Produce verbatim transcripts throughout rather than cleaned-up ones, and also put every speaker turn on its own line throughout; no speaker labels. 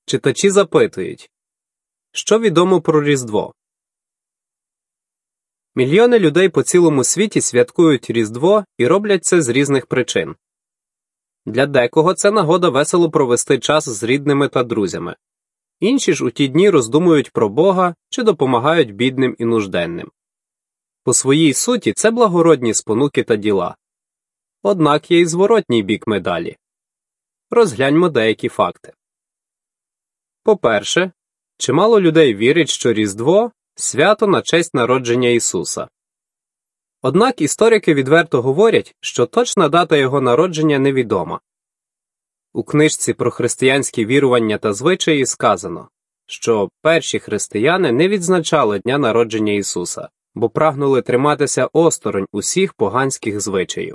Читачі запитують, що відомо про Різдво? Мільйони людей по цілому світі святкують Різдво і роблять це з різних причин. Для декого це нагода весело провести час з рідними та друзями. Інші ж у ті дні роздумують про Бога чи допомагають бідним і нужденним. По своїй суті це благородні спонуки та діла. Однак є й зворотній бік медалі. Розгляньмо деякі факти. По-перше, чимало людей вірить, що Різдво – свято на честь народження Ісуса. Однак історики відверто говорять, що точна дата Його народження невідома. У книжці про християнські вірування та звичаї сказано, що перші християни не відзначали дня народження Ісуса, бо прагнули триматися осторонь усіх поганських звичаїв.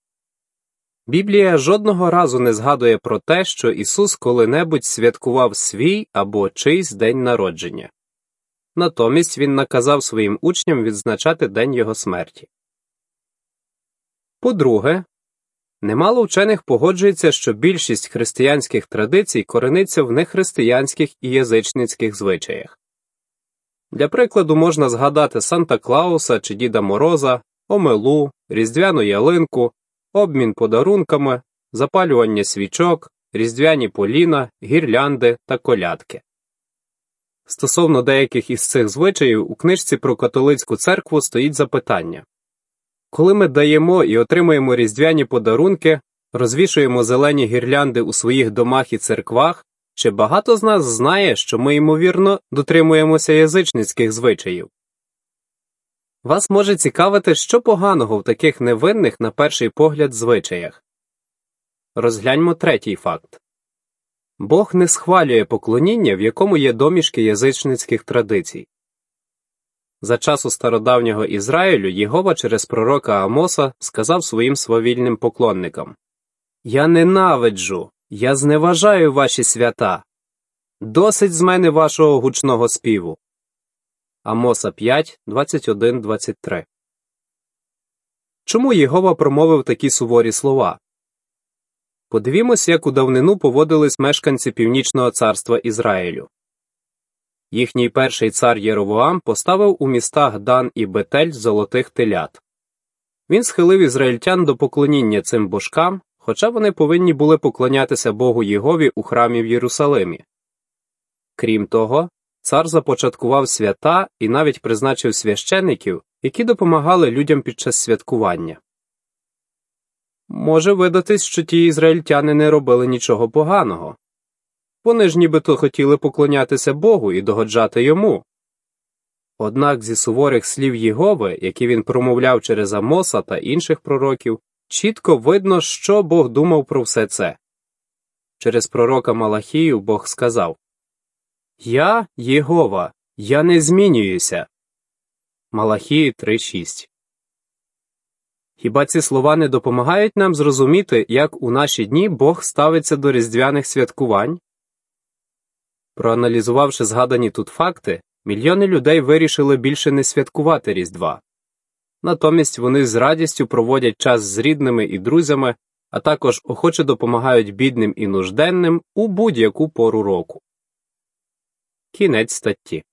Біблія жодного разу не згадує про те, що Ісус коли-небудь святкував свій або чийсь день народження. Натомість Він наказав своїм учням відзначати день Його смерті. По-друге, немало вчених погоджується, що більшість християнських традицій корениться в нехристиянських і язичницьких звичаях. Для прикладу можна згадати Санта-Клауса чи Діда Мороза, омелу, різдвяну ялинку, обмін подарунками, запалювання свічок, різдвяні поліна, гірлянди та колядки. Стосовно деяких із цих звичаїв у книжці про католицьку церкву стоїть запитання. Коли ми даємо і отримуємо різдвяні подарунки, розвішуємо зелені гірлянди у своїх домах і церквах, чи багато з нас знає, що ми, ймовірно, дотримуємося язичницьких звичаїв? Вас може цікавити, що поганого в таких невинних, на перший погляд, звичаях. Розгляньмо третій факт. Бог не схвалює поклоніння, в якому є домішки язичницьких традицій. За часу стародавнього Ізраїлю Єгова через пророка Амоса сказав своїм свавільним поклонникам: «Я ненавиджу, я зневажаю ваші свята. Досить з мене вашого гучного співу». Амоса п'ять, двадцять один двадцять три. Чому Єгова промовив такі суворі слова? Подивімось, як у давнину поводились мешканці Північного царства Ізраїлю. Їхній перший цар Єровоам поставив у містах Дан і Бетель золотих телят. Він схилив ізраїльтян до поклоніння цим божкам, хоча вони повинні були поклонятися Богу Єгові у храмі в Єрусалимі. Крім того, цар започаткував свята і навіть призначив священиків, які допомагали людям під час святкування. Може видатись, що ті ізраїльтяни не робили нічого поганого. Вони ж нібито хотіли поклонятися Богу і догоджати Йому. Однак зі суворих слів Єгови, які він промовляв через Амоса та інших пророків, чітко видно, що Бог думав про все це. Через пророка Малахію Бог сказав: «Я, Єгова, я не змінююся». Малахії три шість. Хіба ці слова не допомагають нам зрозуміти, як у наші дні Бог ставиться до різдвяних святкувань? Проаналізувавши згадані тут факти, мільйони людей вирішили більше не святкувати Різдва. Натомість вони з радістю проводять час з рідними і друзями, а також охоче допомагають бідним і нужденним у будь-яку пору року. Кінець статті.